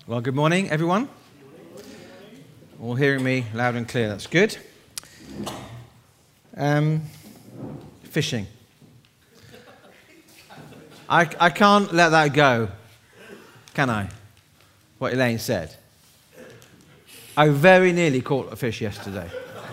Well, good morning, everyone. All hearing me loud and clear. That's good. Fishing. I can't let that go, can I? What Elaine said. I very nearly caught a fish yesterday.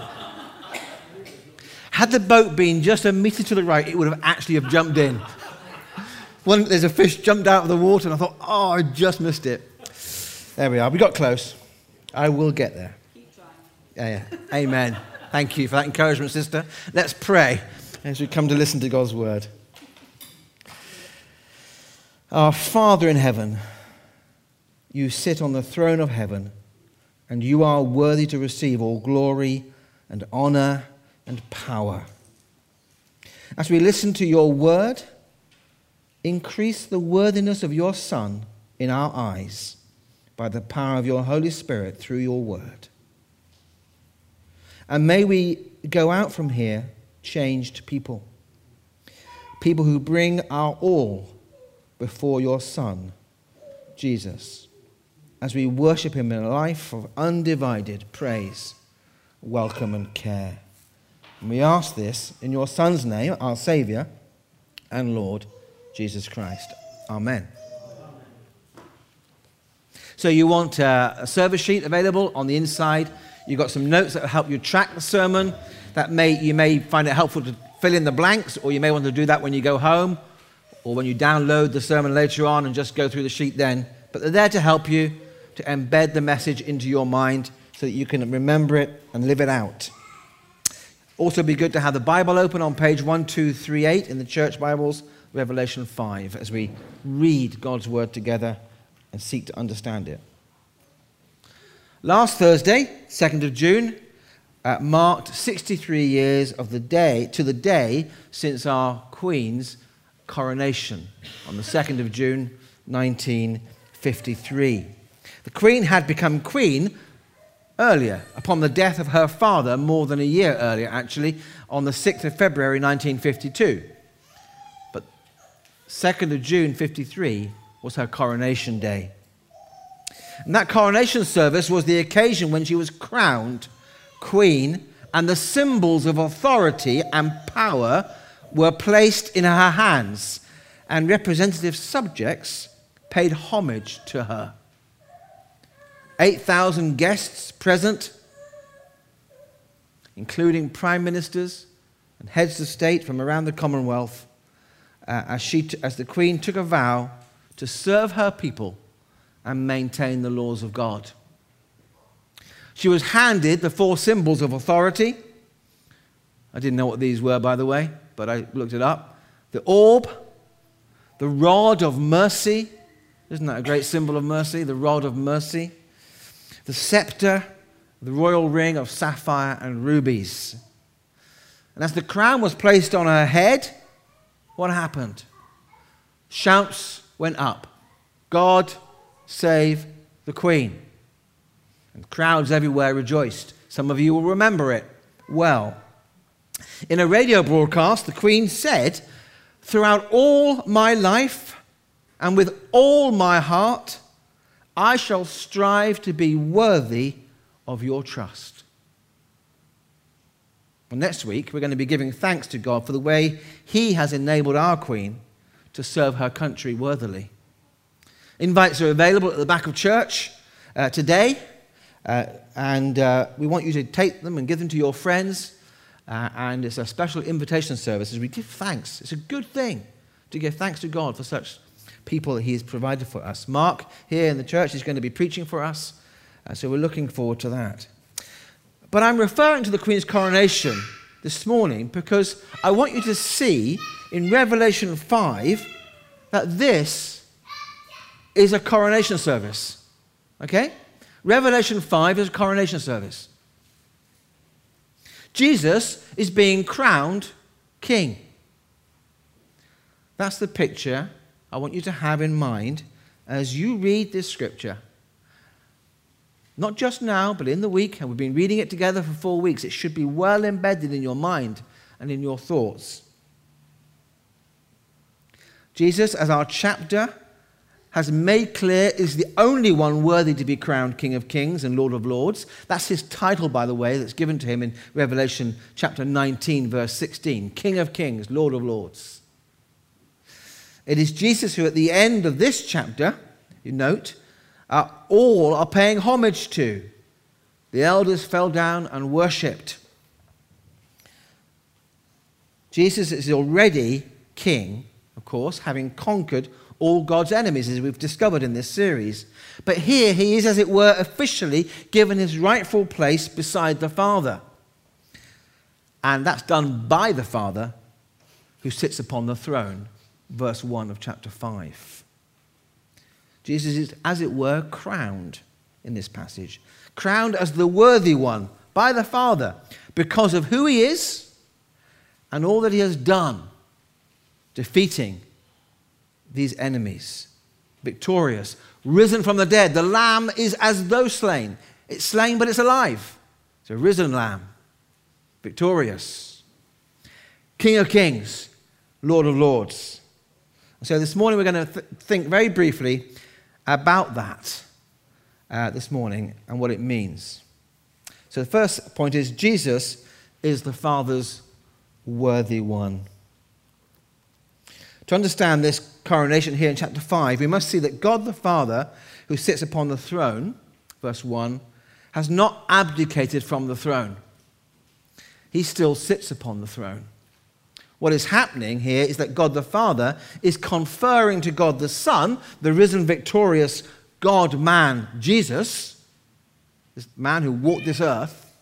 Had the boat been just a metre to the right, it would have actually jumped in. There's a fish jumped out of the water, and I thought, oh, I just missed it. There we are. We got close. I will get there. Keep trying. Yeah. Amen. Thank you for that encouragement, sister. Let's pray as we come to listen to God's word. Our Father in heaven, you sit on the throne of heaven, and you are worthy to receive all glory and honor and power. As we listen to your word, increase the worthiness of your Son in our eyes by the power of your Holy Spirit through your word. And may we go out from here changed people. People who bring our all before your Son, Jesus, as we worship him in a life of undivided praise, welcome and care. And we ask this in your Son's name, our Saviour and Lord, Jesus Christ. Amen. So you want a service sheet available on the inside. You've got some notes that will help you track the sermon. You may find it helpful to fill in the blanks, or you may want to do that when you go home, or when you download the sermon later on and just go through the sheet then. But they're there to help you to embed the message into your mind so that you can remember it and live it out. Also be good to have the Bible open on page 1238 in the church Bibles, Revelation 5, as we read God's word together and seek to understand it. Last Thursday, 2nd of June, marked 63 years of the day since our Queen's coronation on the 2nd of June, 1953. The Queen had become Queen earlier, upon the death of her father, more than a year earlier actually, on the 6th of February, 1952. But 2nd of June, 53 was her coronation day. And that coronation service was the occasion when she was crowned Queen, and the symbols of authority and power were placed in her hands, and representative subjects paid homage to her. 8,000 guests present, including prime ministers and heads of state from around the Commonwealth, as the Queen took a vow to serve her people and maintain the laws of God. She was handed the 4 symbols of authority. I didn't know what these were, by the way, but I looked it up. The orb, the rod of mercy. Isn't that a great symbol of mercy? The rod of mercy. The scepter, the royal ring of sapphire and rubies. And as the crown was placed on her head, what happened? Shouts went up. God save the Queen. And crowds everywhere rejoiced. Some of you will remember it well. In a radio broadcast, the Queen said, "Throughout all my life and with all my heart, I shall strive to be worthy of your trust." Well, next week, we're going to be giving thanks to God for the way he has enabled our Queen to serve her country worthily. Invites are available at the back of church today, and we want you to take them and give them to your friends, and it's a special invitation service as we give thanks. It's a good thing to give thanks to God for such people that he has provided for us. Mark here in the church is going to be preaching for us, so we're looking forward to that. But I'm referring to the Queen's coronation this morning because I want you to see in Revelation 5 that this is a coronation service. Okay? Revelation 5 is a coronation service. Jesus is being crowned king. That's the picture I want you to have in mind as you read this scripture. Not just now, but in the week, and we've been reading it together for 4 weeks. It should be well embedded in your mind and in your thoughts. Jesus as our chapter has made clear is the only one worthy to be crowned King of Kings and Lord of Lords. That's his title, by the way, that's given to him in Revelation chapter 19, verse 16. King of Kings, Lord of Lords. It is Jesus who, at the end of this chapter, you note, all are paying homage to. The elders fell down and worshipped. Jesus is already king, of course, having conquered all God's enemies, as we've discovered in this series. But here he is, as it were, officially given his rightful place beside the Father. And that's done by the Father who sits upon the throne, verse 1 of chapter 5. Jesus is, as it were, crowned in this passage. Crowned as the worthy one by the Father because of who he is and all that he has done, defeating these enemies, victorious, risen from the dead. The lamb is as though slain. It's slain, but it's alive. It's a risen lamb, victorious. King of kings, Lord of lords. So this morning we're going to think very briefly about that this morning and what it means. So the first point is Jesus is the Father's worthy one. To understand this coronation here in chapter 5, we must see that God the Father, who sits upon the throne, verse 1, has not abdicated from the throne. He still sits upon the throne. What is happening here is that God the Father is conferring to God the Son, the risen, victorious God-man Jesus, this man who walked this earth,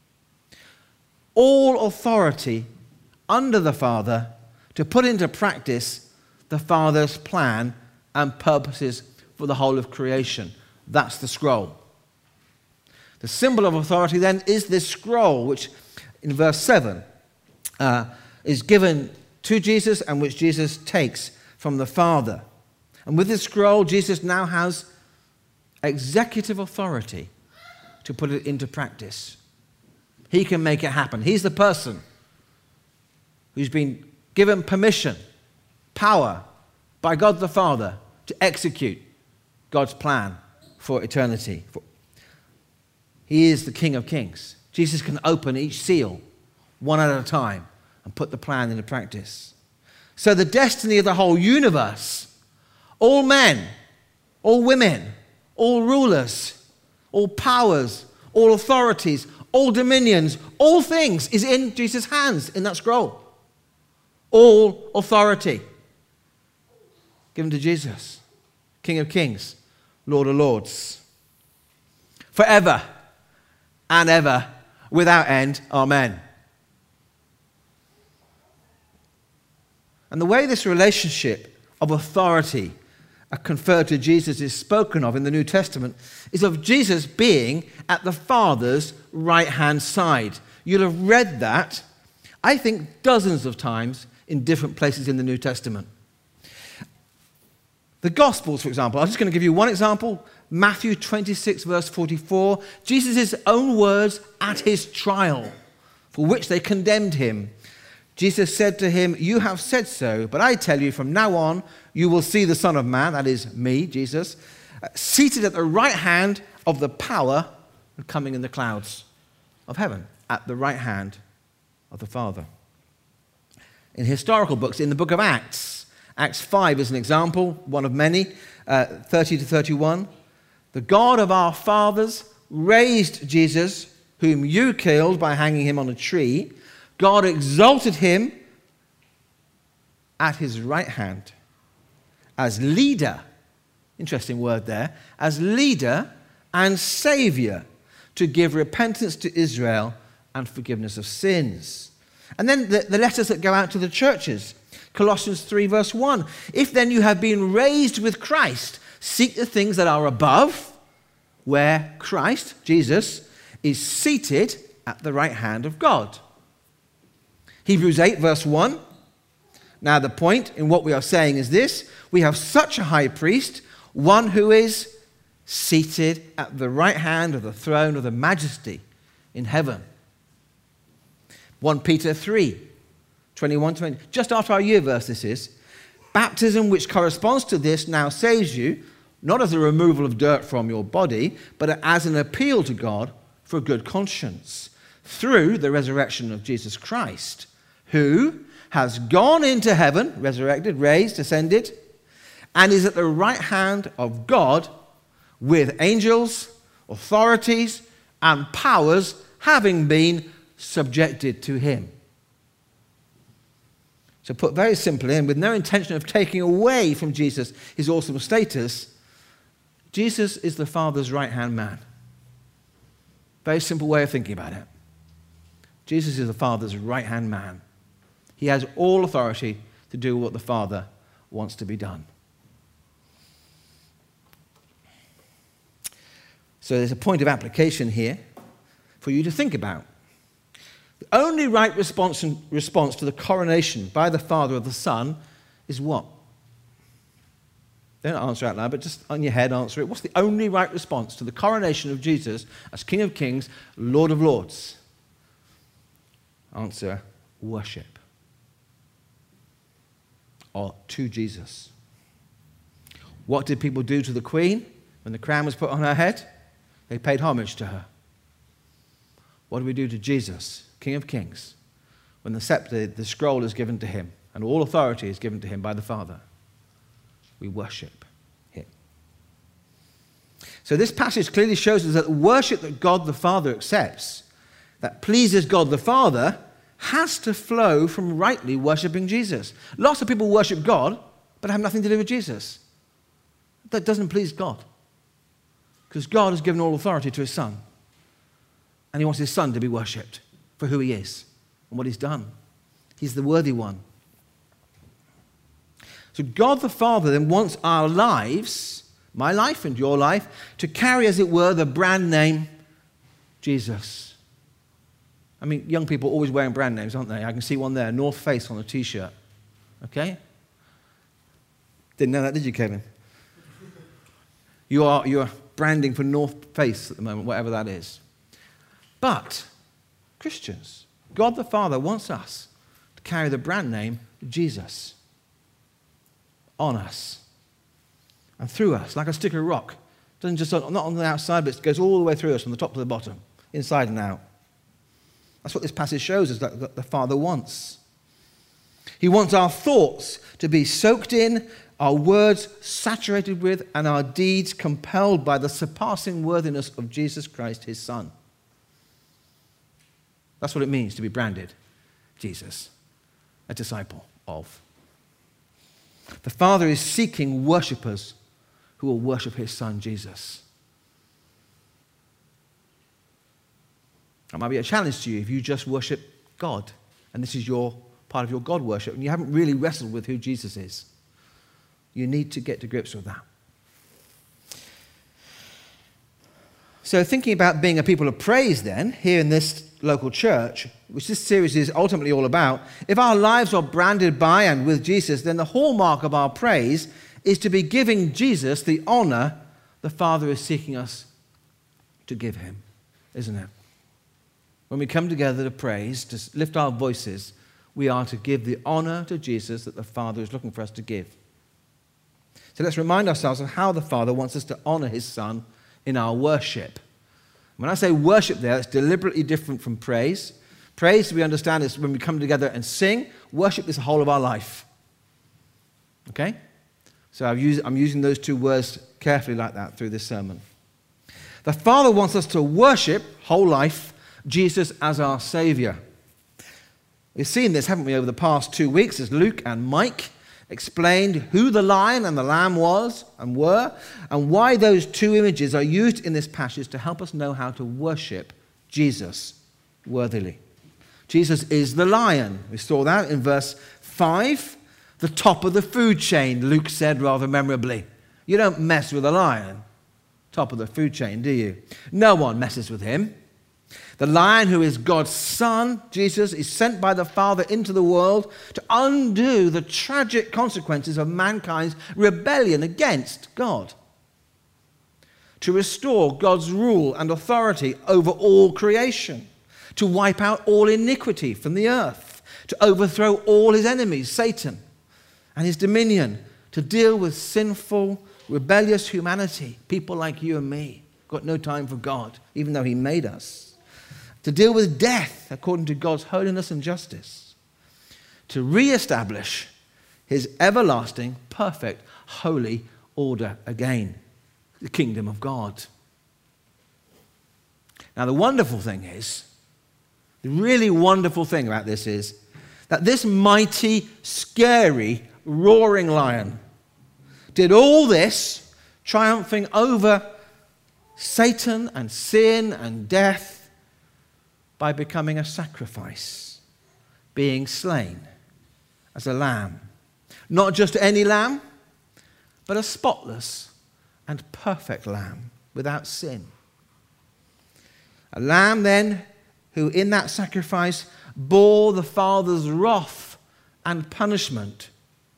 all authority under the Father to put into practice the Father's plan and purposes for the whole of creation. That's the scroll. The symbol of authority then is this scroll, which in verse 7 is given to Jesus and which Jesus takes from the Father. And with this scroll, Jesus now has executive authority to put it into practice. He can make it happen. He's the person who's been given permission, power by God the Father to execute God's plan for eternity. He is the King of Kings. Jesus can open each seal one at a time and put the plan into practice. So the destiny of the whole universe, all men, all women, all rulers, all powers, all authorities, all dominions, all things is in Jesus' hands in that scroll. All authority given to Jesus, King of Kings, Lord of Lords. Forever and ever, without end. Amen. And the way this relationship of authority conferred to Jesus is spoken of in the New Testament is of Jesus being at the Father's right-hand side. You'll have read that, I think, dozens of times in different places in the New Testament. The Gospels, for example, I'm just going to give you one example. Matthew 26, verse 44, Jesus' own words at his trial, for which they condemned him. Jesus said to him, "You have said so, but I tell you, from now on, you will see the Son of Man," that is me, Jesus, "seated at the right hand of the power and coming in the clouds of heaven," at the right hand of the Father. In historical books, in the book of Acts, Acts 5 is an example, one of many, 30 to 31. "The God of our fathers raised Jesus, whom you killed by hanging him on a tree. God exalted him at his right hand as leader," interesting word there, "as leader and savior to give repentance to Israel and forgiveness of sins." And then the letters that go out to the churches. Colossians 3 verse 1. "If then you have been raised with Christ, seek the things that are above, where Christ, Jesus, is seated at the right hand of God." Hebrews 8 verse 1. Now the point in what we are saying is this: we have such a high priest, one who is seated at the right hand of the throne of the majesty in heaven. 1 Peter 3, 21-20. Just after our year verse this is. "Baptism which corresponds to this now saves you, not as a removal of dirt from your body, but as an appeal to God for a good conscience, through the resurrection of Jesus Christ, who has gone into heaven, resurrected, raised, ascended, and is at the right hand of God with angels, authorities, and powers having been subjected to him. So put very simply, and with no intention of taking away from Jesus his awesome status, Jesus is the Father's right-hand man. Very simple way of thinking about it. Jesus is the Father's right-hand man. He has all authority to do what the Father wants to be done. So there's a point of application here for you to think about. The only right response to the coronation by the Father of the Son is what? Don't answer out loud, but just on your head answer it. What's the only right response to the coronation of Jesus as King of Kings, Lord of Lords? Answer, worship. Or to Jesus. What did people do to the Queen when the crown was put on her head? They paid homage to her. What do we do to Jesus, King of Kings, when the scepter, the scroll is given to him and all authority is given to him by the Father? We worship him. So this passage clearly shows us that the worship that God the Father accepts, that pleases God the Father, has to flow from rightly worshipping Jesus. Lots of people worship God, but have nothing to do with Jesus. That doesn't please God. Because God has given all authority to his Son. And he wants his Son to be worshipped for who he is and what he's done. He's the worthy one. So God the Father then wants our lives, my life and your life, to carry, as it were, the brand name Jesus. I mean, young people are always wearing brand names, aren't they? I can see one there, North Face on a T-shirt. Okay? Didn't know that, did you, Kevin? You're branding for North Face at the moment, whatever that is. But, Christians, God the Father wants us to carry the brand name Jesus on us and through us, like a stick of rock. It doesn't just, not on the outside, but it goes all the way through us from the top to the bottom, inside and out. That's what this passage shows us that the Father wants. He wants our thoughts to be soaked in, our words saturated with, and our deeds compelled by the surpassing worthiness of Jesus Christ, his Son. That's what it means to be branded Jesus, a disciple of. The Father is seeking worshippers who will worship his Son, Jesus. That might be a challenge to you if you just worship God, and this is your part of your God worship, and you haven't really wrestled with who Jesus is. You need to get to grips with that. So thinking about being a people of praise then, here in this local church, which this series is ultimately all about, if our lives are branded by and with Jesus, then the hallmark of our praise is to be giving Jesus the honor the Father is seeking us to give him, isn't it? When we come together to praise, to lift our voices, we are to give the honor to Jesus that the Father is looking for us to give. So let's remind ourselves of how the Father wants us to honor his Son in our worship. When I say worship there, it's deliberately different from praise. Praise, we understand, is when we come together and sing. Worship is the whole of our life. Okay? So I'm using those two words carefully like that through this sermon. The Father wants us to worship, whole life, Jesus as our Savior. We've seen this, haven't we, over the past 2 weeks as Luke and Mike explained who the lion and the lamb was and were, and why those two images are used in this passage to help us know how to worship Jesus worthily. Jesus is the lion. We saw that in verse 5, the top of the food chain, Luke said rather memorably. You don't mess with a lion, top of the food chain, do you? No one messes with him. The lion, who is God's Son, Jesus, is sent by the Father into the world to undo the tragic consequences of mankind's rebellion against God, to restore God's rule and authority over all creation, to wipe out all iniquity from the earth, to overthrow all his enemies, Satan, and his dominion, to deal with sinful, rebellious humanity, people like you and me, got no time for God, even though he made us. To deal with death according to God's holiness and justice. To re-establish his everlasting, perfect, holy order again. The kingdom of God. Now the wonderful thing is, the really wonderful thing about this is that this mighty, scary, roaring lion did all this, triumphing over Satan and sin and death by becoming a sacrifice, being slain as a lamb. Not just any lamb, but a spotless and perfect lamb without sin. A lamb then who in that sacrifice bore the Father's wrath and punishment.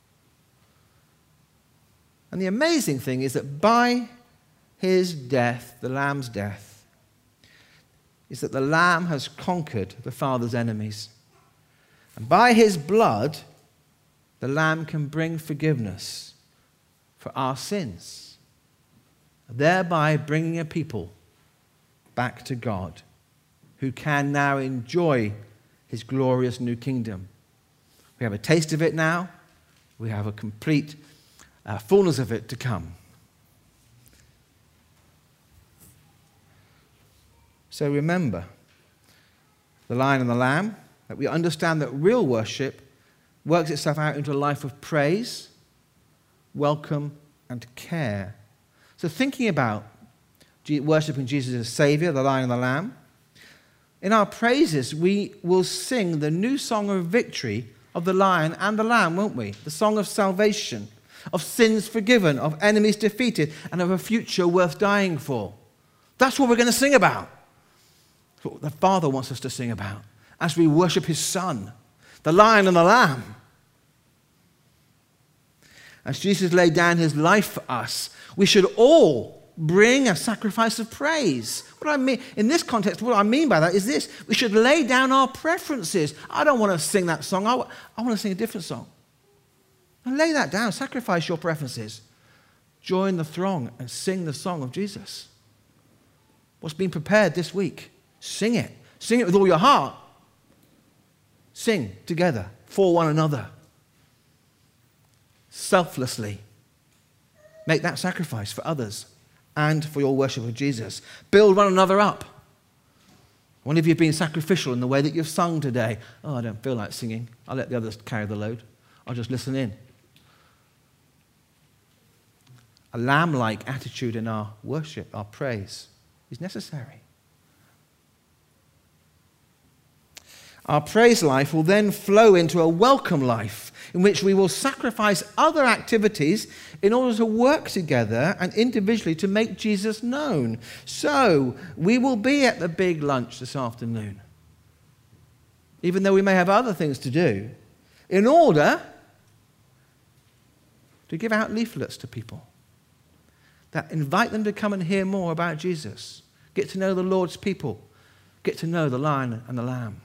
And the amazing thing is that by his death, the lamb's death, is that the lamb has conquered the Father's enemies. And by his blood, the lamb can bring forgiveness for our sins, thereby bringing a people back to God who can now enjoy his glorious new kingdom. We have a taste of it now. We have a complete fullness of it to come. So remember the lion and the lamb, that we understand that real worship works itself out into a life of praise, welcome, and care. So thinking about worshiping Jesus as Savior, the lion and the lamb, in our praises we will sing the new song of victory of the lion and the lamb, won't we? The song of salvation, of sins forgiven, of enemies defeated, and of a future worth dying for. That's what we're going to sing about. That's what the Father wants us to sing about as we worship his Son, the lion and the lamb. As Jesus laid down his life for us, we should all bring a sacrifice of praise. What I mean in this context, what I mean by that is this: we should lay down our preferences. I don't want to sing that song. I want to sing a different song. And lay that down. Sacrifice your preferences. Join the throng and sing the song of Jesus. What's been prepared this week? Sing it. Sing it with all your heart. Sing together for one another. Selflessly. Make that sacrifice for others and for your worship of Jesus. Build one another up. One of you have been sacrificial in the way that you've sung today. Oh, I don't feel like singing. I'll let the others carry the load. I'll just listen in. A lamb-like attitude in our worship, our praise, is necessary. Our praise life will then flow into a welcome life in which we will sacrifice other activities in order to work together and individually to make Jesus known. So, we will be at the big lunch this afternoon, even though we may have other things to do, in order to give out leaflets to people that invite them to come and hear more about Jesus, get to know the Lord's people, get to know the lion and the lamb.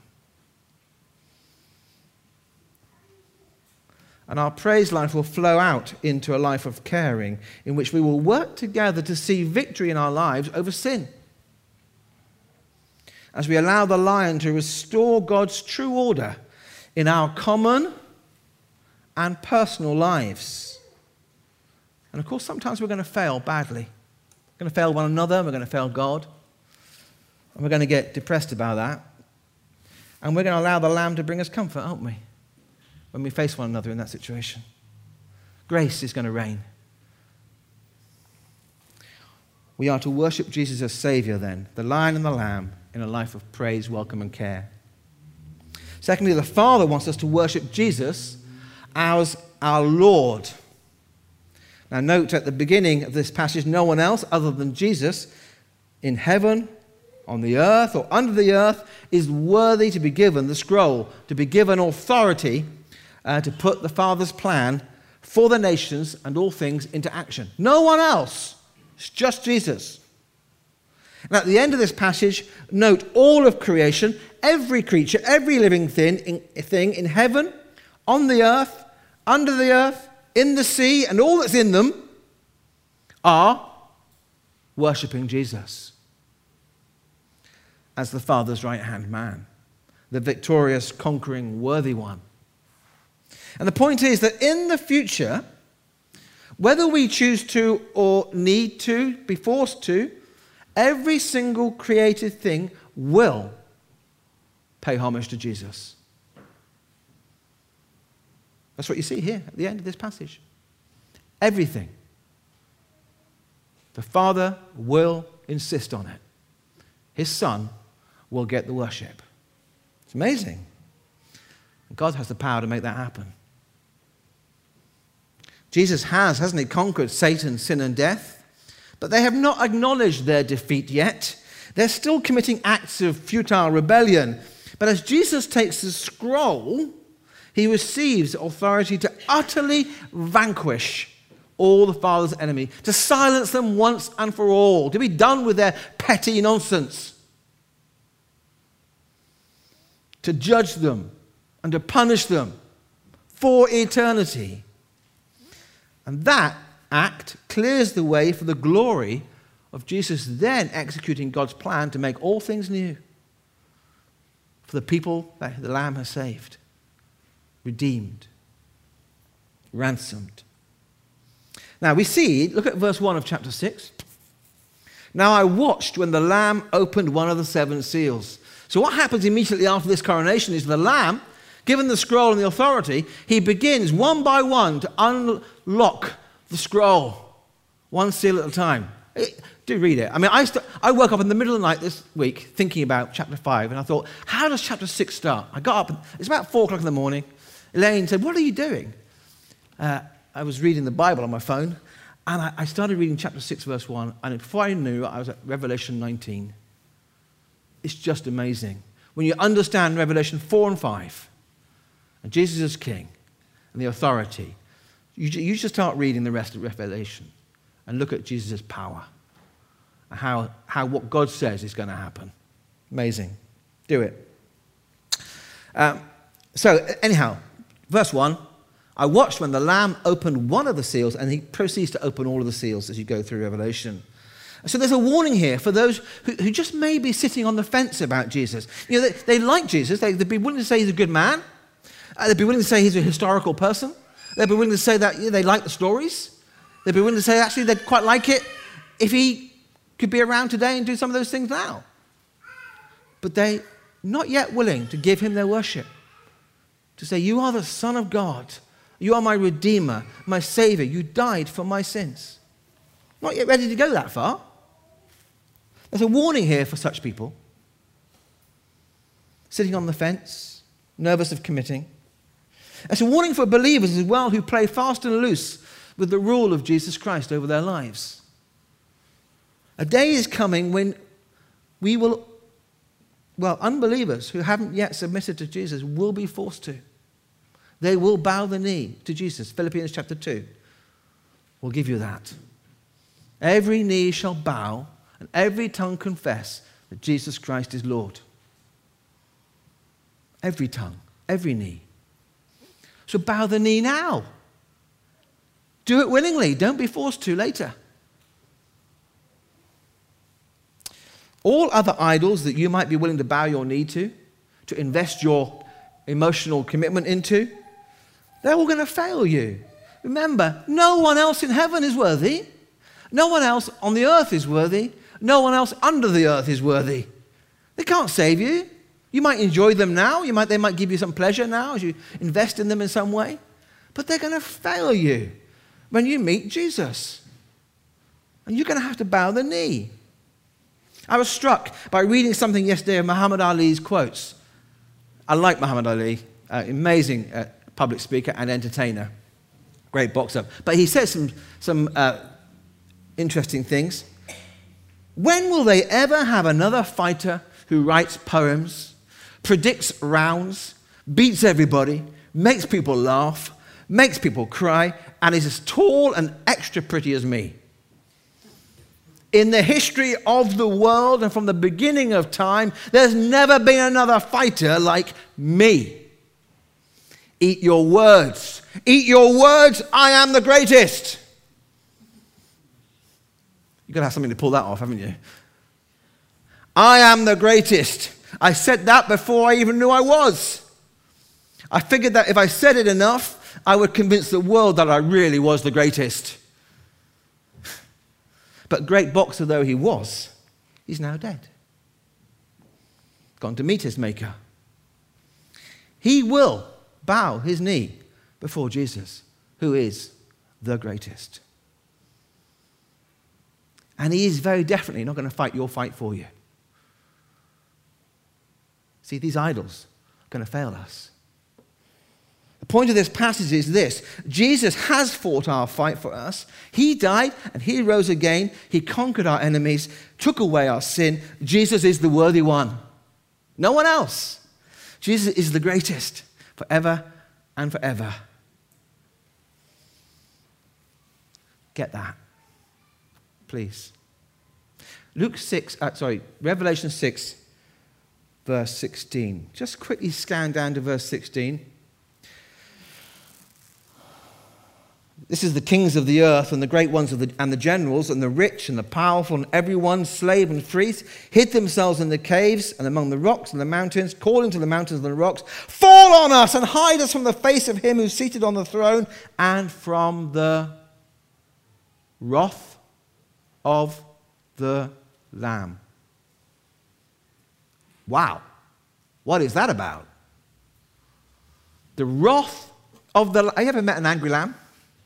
And our praise life will flow out into a life of caring in which we will work together to see victory in our lives over sin. As we allow the lion to restore God's true order in our common and personal lives. And of course, sometimes we're going to fail badly. We're going to fail one another, we're going to fail God. And we're going to get depressed about that. And we're going to allow the lamb to bring us comfort, aren't we? When we face one another in that situation. Grace is going to reign. We are to worship Jesus as Savior then, the lion and the lamb, in a life of praise, welcome, and care. Secondly, the Father wants us to worship Jesus as our Lord. Now note at the beginning of this passage, no one else other than Jesus in heaven, on the earth, or under the earth is worthy to be given the scroll, to be given authority to put the Father's plan for the nations and all things into action. No one else. It's just Jesus. And at the end of this passage, note all of creation, every creature, every living thing in heaven, on the earth, under the earth, in the sea and all that's in them are worshipping Jesus as the Father's right-hand man, the victorious, conquering, worthy one. And the point is that in the future, whether we choose to or need to, be forced to, every single created thing will pay homage to Jesus. That's what you see here at the end of this passage. Everything. The Father will insist on it. His Son will get the worship. It's amazing. God has the power to make that happen. Jesus has, hasn't he, conquered Satan, sin, and death, but they have not acknowledged their defeat yet. They're still committing acts of futile rebellion. But as Jesus takes the scroll, he receives authority to utterly vanquish all the Father's enemy, to silence them once and for all, to be done with their petty nonsense, to judge them and to punish them for eternity. And that act clears the way for the glory of Jesus then executing God's plan to make all things new for the people that the Lamb has saved, redeemed, ransomed. Now we see, look at verse 1 of chapter 6. Now I watched when the Lamb opened one of the 7 seals. So what happens immediately after this coronation is the Lamb, given the scroll and the authority, he begins one by one to unlock the scroll, one seal at a time. Do read it. I mean, I woke up in the middle of the night this week thinking about chapter 5, and I thought, how does chapter 6 start? I got up, it's about 4 o'clock in the morning. Elaine said, what are you doing? I was reading the Bible on my phone, and I started reading chapter 6, verse 1, and before I knew, I was at Revelation 19. It's just amazing. When you understand Revelation 4 and 5, and Jesus is king, and the authority, you just start reading the rest of Revelation, and look at Jesus' power, and how what God says is going to happen. Amazing. Do it. So anyhow, verse 1, I watched when the Lamb opened one of the seals, and he proceeds to open all of the seals as you go through Revelation. So there's a warning here for those who just may be sitting on the fence about Jesus. You know, they like Jesus. They'd be willing to say he's a good man. They'd be willing to say he's a historical person. They'd be willing to say that they like the stories. They'd be willing to say actually they'd quite like it if he could be around today and do some of those things now. But they're not yet willing to give him their worship. To say, you are the Son of God. You are my Redeemer, my Savior. You died for my sins. Not yet ready to go that far. There's a warning here for such people. Sitting on the fence, nervous of committing. It's a warning for believers as well who play fast and loose with the rule of Jesus Christ over their lives. A day is coming when we will, unbelievers who haven't yet submitted to Jesus will be forced to. They will bow the knee to Jesus. Philippians chapter 2 will give you that. Every knee shall bow and every tongue confess that Jesus Christ is Lord. Every tongue, every knee. So bow the knee now. Do it willingly. Don't be forced to later. All other idols that you might be willing to bow your knee to invest your emotional commitment into, they're all going to fail you. Remember, no one else in heaven is worthy. No one else on the earth is worthy. No one else under the earth is worthy. They can't save you. You might enjoy them now. They might give you some pleasure now as you invest in them in some way. But they're going to fail you when you meet Jesus. And you're going to have to bow the knee. I was struck by reading something yesterday of Muhammad Ali's quotes. I like Muhammad Ali, amazing public speaker and entertainer, great boxer. But he says some interesting things. When will they ever have another fighter who writes poems, predicts rounds, beats everybody, makes people laugh, makes people cry, and is as tall and extra pretty as me? In the history of the world and from the beginning of time, there's never been another fighter like me. Eat your words. Eat your words. I am the greatest. You've got to have something to pull that off, haven't you? I am the greatest. I said that before I even knew I was. I figured that if I said it enough, I would convince the world that I really was the greatest. But great boxer though he was, he's now dead. Gone to meet his maker. He will bow his knee before Jesus, who is the greatest. And he is very definitely not going to fight your fight for you. See, these idols are going to fail us. The point of this passage is this: Jesus has fought our fight for us. He died and he rose again. He conquered our enemies, took away our sin. Jesus is the worthy one. No one else. Jesus is the greatest forever and forever. Get that, please. Revelation 6, verse 16. Just quickly scan down to verse 16. This is the kings of the earth and the great ones and the generals and the rich and the powerful and everyone, slave and free, hid themselves in the caves and among the rocks and the mountains, calling to the mountains and the rocks, fall on us and hide us from the face of him who's seated on the throne and from the wrath of the Lamb. Wow. What is that about? The wrath of the Lamb. Have you ever met an angry lamb?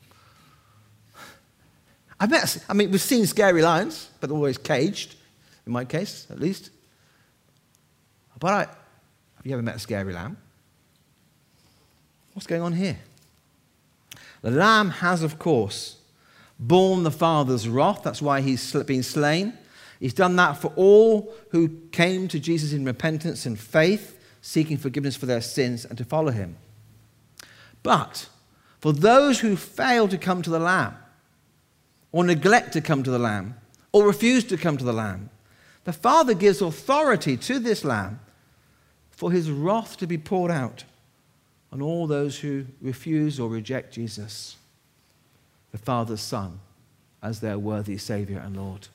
We've seen scary lions, but they're always caged, in my case, at least. But have you ever met a scary lamb? What's going on here? The lamb has, of course, borne the Father's wrath. That's why he's been slain. He's done that for all who came to Jesus in repentance and faith, seeking forgiveness for their sins and to follow him. But for those who fail to come to the Lamb, or neglect to come to the Lamb, or refuse to come to the Lamb, the Father gives authority to this Lamb for his wrath to be poured out on all those who refuse or reject Jesus, the Father's Son, as their worthy Saviour and Lord.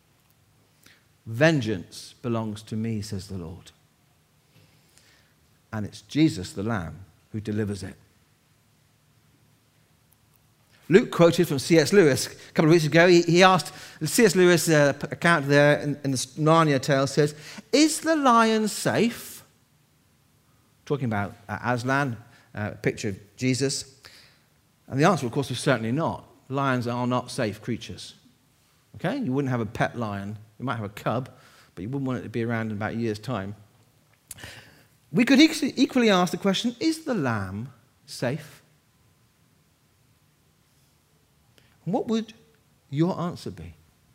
Vengeance belongs to me, says the Lord. And it's Jesus, the Lamb, who delivers it. Luke quoted from C.S. Lewis a couple of weeks ago. He asked, C.S. Lewis' account there in the Narnia tale says, is the lion safe? Talking about Aslan, picture of Jesus. And the answer, of course, was certainly not. Lions are not safe creatures. Okay? You wouldn't have a pet lion. You might have a cub, but you wouldn't want it to be around in about a year's time. We could equally ask the question, is the lamb safe? What would your answer be?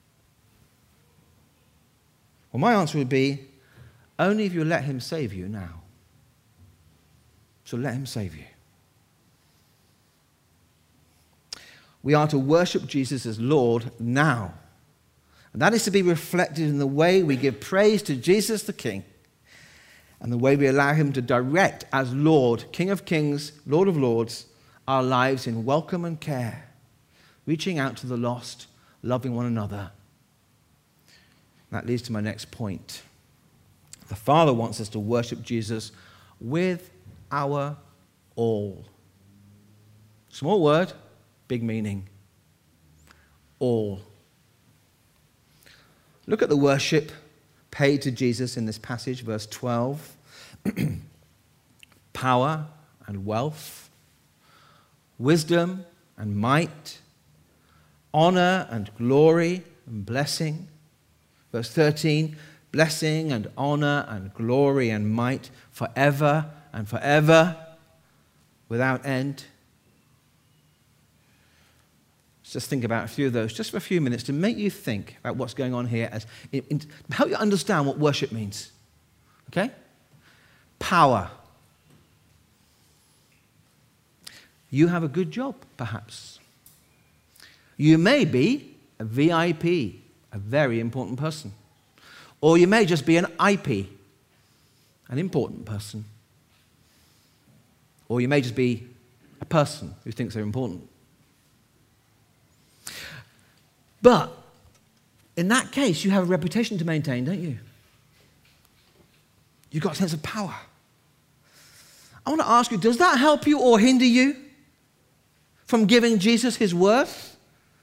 Well, my answer would be, only if you let him save you now. So let him save you. We are to worship Jesus as Lord now. And that is to be reflected in the way we give praise to Jesus the King and the way we allow him to direct as Lord, King of Kings, Lord of Lords, our lives in welcome and care, reaching out to the lost, loving one another. That leads to my next point. The Father wants us to worship Jesus with our all. Small word, big meaning. All. Look at the worship paid to Jesus in this passage, verse 12. Power and wealth, wisdom and might, honor and glory and blessing. Verse 13, blessing and honor and glory and might forever and forever without end. Let's just think about a few of those, just for a few minutes, to make you think about what's going on here, help you understand what worship means. Okay? Power. You have a good job, perhaps. You may be a VIP, a very important person. Or you may just be an IP, an important person. Or you may just be a person who thinks they're important. But in that case, you have a reputation to maintain, don't you? You've got a sense of power. I want to ask you, does that help you or hinder you from giving Jesus his worth?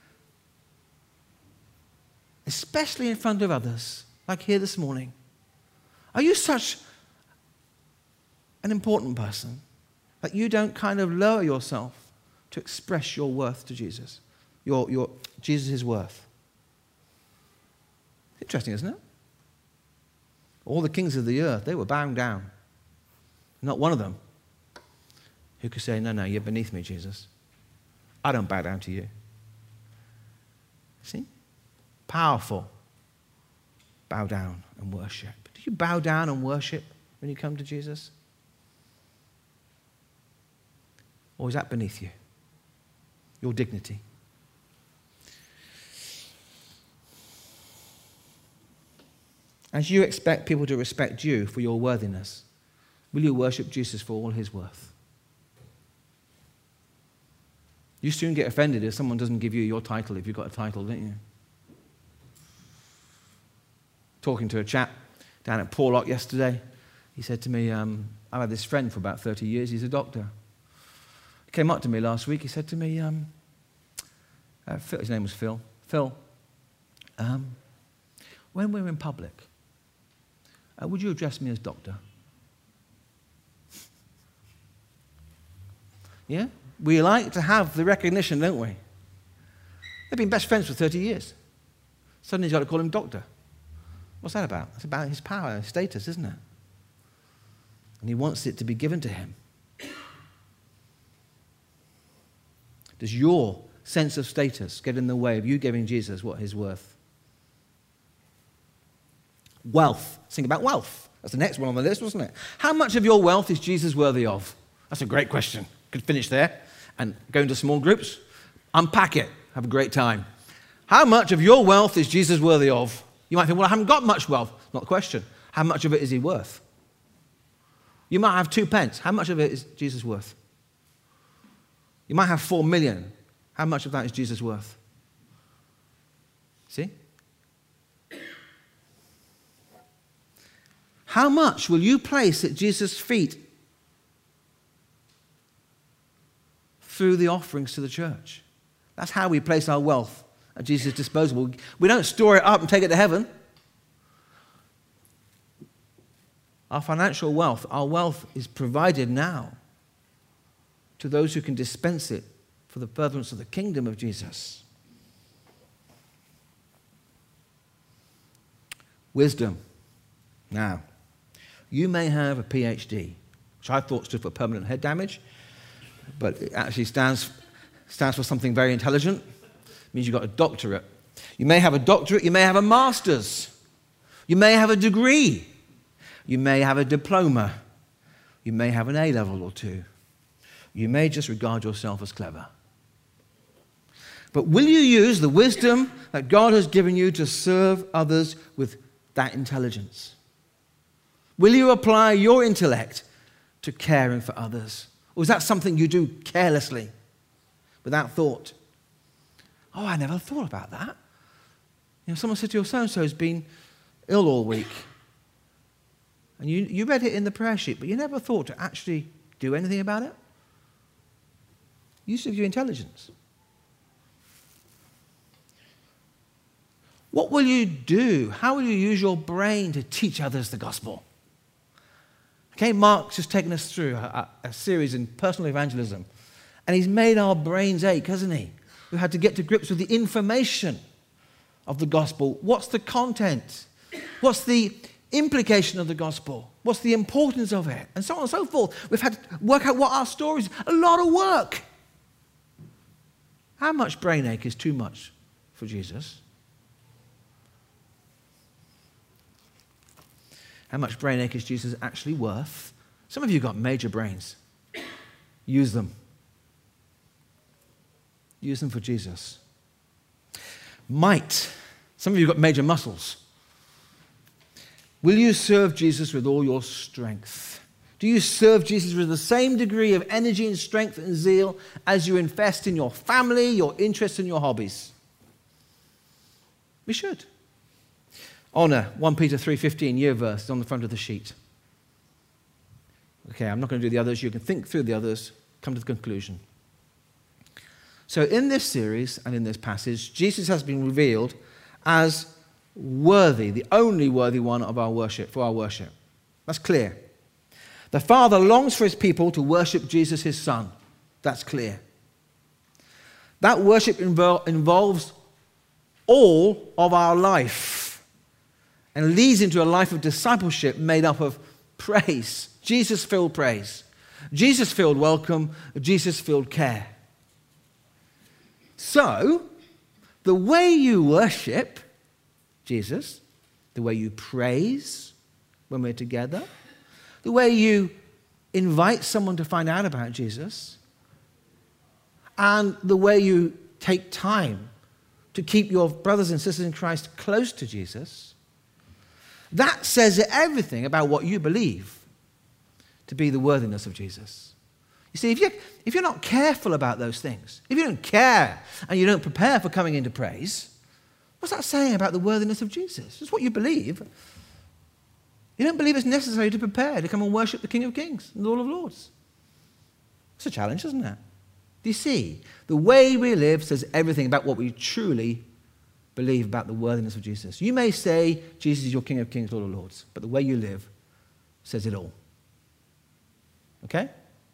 Especially in front of others, like here this morning. Are you such an important person that you don't kind of lower yourself to express your worth to Jesus? Your Jesus' worth. Interesting, isn't it? All the kings of the earth, they were bowing down. Not one of them who could say, no, you're beneath me, Jesus. I don't bow down to you. See? Powerful. Bow down and worship. Do you bow down and worship when you come to Jesus? Or is that beneath you? Your dignity? As you expect people to respect you for your worthiness, will you worship Jesus for all his worth? You soon get offended if someone doesn't give you your title, if you've got a title, don't you? Talking to a chap down at Porlock yesterday, he said to me, I've had this friend for about 30 years, he's a doctor. He came up to me last week, he said to me, his name was Phil, when we're in public, would you address me as doctor? Yeah? We like to have the recognition, don't we? They've been best friends for 30 years. Suddenly he's got to call him doctor. What's that about? It's about his power, his status, isn't it? And he wants it to be given to him. Does your sense of status get in the way of you giving Jesus what he's worth? Wealth. Think about wealth. That's the next one on the list, wasn't it? How much of your wealth is Jesus worthy of? That's a great question. Could finish there and go into small groups. Unpack it. Have a great time. How much of your wealth is Jesus worthy of? You might think, well, I haven't got much wealth. Not the question. How much of it is he worth? You might have 2 pence. How much of it is Jesus worth? You might have 4 million. How much of that is Jesus worth? See? How much will you place at Jesus' feet through the offerings to the church? That's how we place our wealth at Jesus' disposal. We don't store it up and take it to heaven. Our financial wealth, our wealth is provided now to those who can dispense it for the furtherance of the kingdom of Jesus. Wisdom. Now, you may have a PhD, which I thought stood for permanent head damage, but it actually stands for something very intelligent. It means you've got a doctorate. You may have a doctorate, you may have a master's. You may have a degree. You may have a diploma. You may have an A-level or two. You may just regard yourself as clever. But will you use the wisdom that God has given you to serve others with that intelligence? Will you apply your intellect to caring for others? Or is that something you do carelessly, without thought? Oh, I never thought about that. You know, someone said to you, so-and-so has been ill all week. And you read it in the prayer sheet, but you never thought to actually do anything about it? Use of your intelligence. What will you do? How will you use your brain to teach others the gospel? Okay, Mark's just taken us through a series in personal evangelism. And he's made our brains ache, hasn't he? We've had to get to grips with the information of the gospel. What's the content? What's the implication of the gospel? What's the importance of it? And so on and so forth. We've had to work out what our story is. A lot of work. How much brain ache is too much for Jesus? How much brain ache is Jesus actually worth? Some of you got major brains. Use them. Use them for Jesus. Might. Some of you got major muscles. Will you serve Jesus with all your strength? Do you serve Jesus with the same degree of energy and strength and zeal as you invest in your family, your interests, and your hobbies? We should. Honor, 1 Peter 3:15, year verse, is on the front of the sheet. Okay, I'm not going to do the others. You can think through the others, come to the conclusion. So in this series and in this passage, Jesus has been revealed as worthy, the only worthy one of our worship, for our worship. That's clear. The Father longs for his people to worship Jesus, his Son. That's clear. That worship involves all of our life and leads into a life of discipleship made up of praise, Jesus-filled praise, Jesus-filled welcome, Jesus-filled care. So, the way you worship Jesus, the way you praise when we're together, the way you invite someone to find out about Jesus, and the way you take time to keep your brothers and sisters in Christ close to Jesus, that says everything about what you believe to be the worthiness of Jesus. You see, if you're not careful about those things, if you don't care and you don't prepare for coming into praise, what's that saying about the worthiness of Jesus? It's what you believe. You don't believe it's necessary to prepare to come and worship the King of Kings and Lord of Lords. It's a challenge, isn't it? Do you see? The way we live says everything about what we truly believe about the worthiness of Jesus. You may say Jesus is your King of Kings, Lord of Lords, but the way you live says it all. Okay?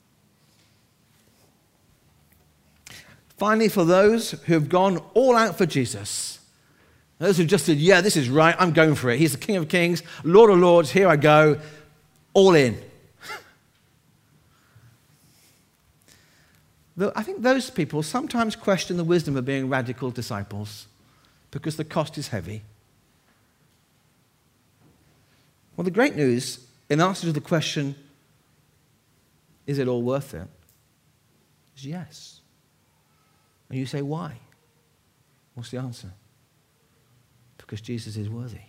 Finally, for those who have gone all out for Jesus, those who've just said, yeah, this is right, I'm going for it. He's the King of Kings, Lord of Lords, here I go, all in. Though I think those people sometimes question the wisdom of being radical disciples because the cost is heavy. Well, the great news, in answer to the question, is it all worth it? Is yes. And you say, why? What's the answer? Because Jesus is worthy.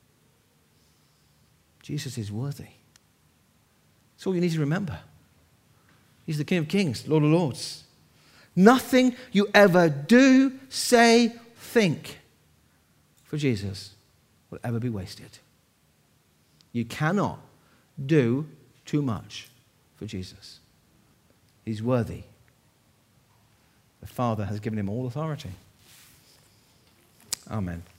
Jesus is worthy. That's all you need to remember. He's the King of Kings, Lord of Lords. Nothing you ever do, say, think for Jesus will ever be wasted. You cannot do too much for Jesus. He's worthy. The Father has given him all authority. Amen.